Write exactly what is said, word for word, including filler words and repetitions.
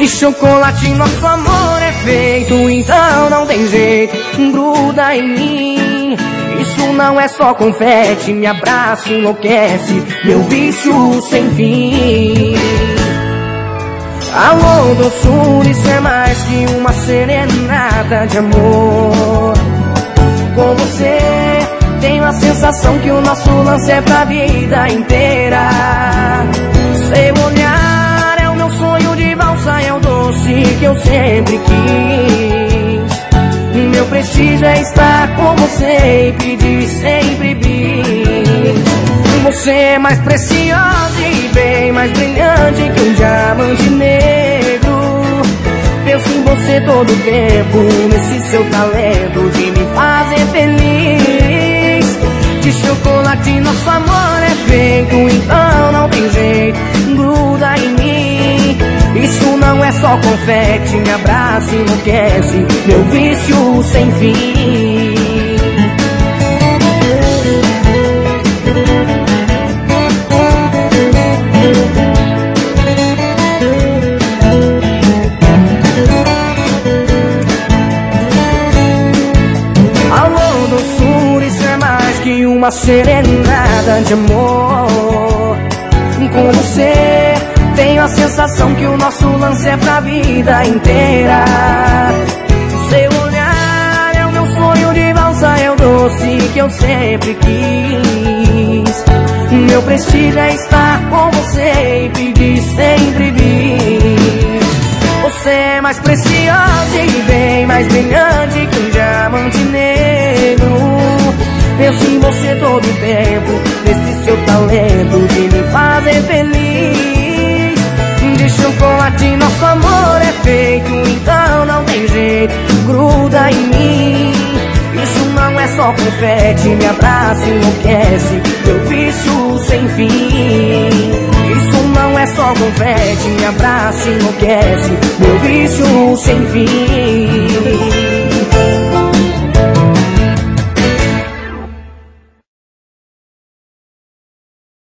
De chocolate nosso amor é feito, então não tem jeito, gruda em mim. Isso não é só confete, me abraça, enlouquece, meu vício sem fim. Alô, doçura, isso é mais que uma serenata de amor. Com você tenho a sensação que o nosso lance é pra vida inteira. Seu olhar é o meu sonho de valsa, é o doce que eu sempre quis. Meu prestígio é estar com você e pedir sempre bis. Você é mais preciosa e bem mais brilhante que um diamante negro. Penso em você todo o tempo, nesse seu talento de me fazer feliz. De chocolate nosso amor é feito, então não tem jeito, gruda em mim. Isso não é só confete, me abraça e enlouquece, meu vício sem fim. Alô, doçura, isso é mais que uma serenata de amor. Com você tenho a sensação que o nosso lance é pra vida inteira. Seu olhar é o meu sonho de valsa, é o doce que eu sempre quis. Meu prestígio é estar com você e pedir sempre bis. Você é mais preciosa e bem mais brilhante que um diamante negro. Penso em você todo o tempo, nesse seu talento de me fazer feliz. De chocolate nosso amor é feito, então não tem jeito, gruda em mim. Isso não é só confete, me abraça e enlouquece, meu vício sem fim. Isso não é só confete, me abraça e enlouquece, meu vício sem fim.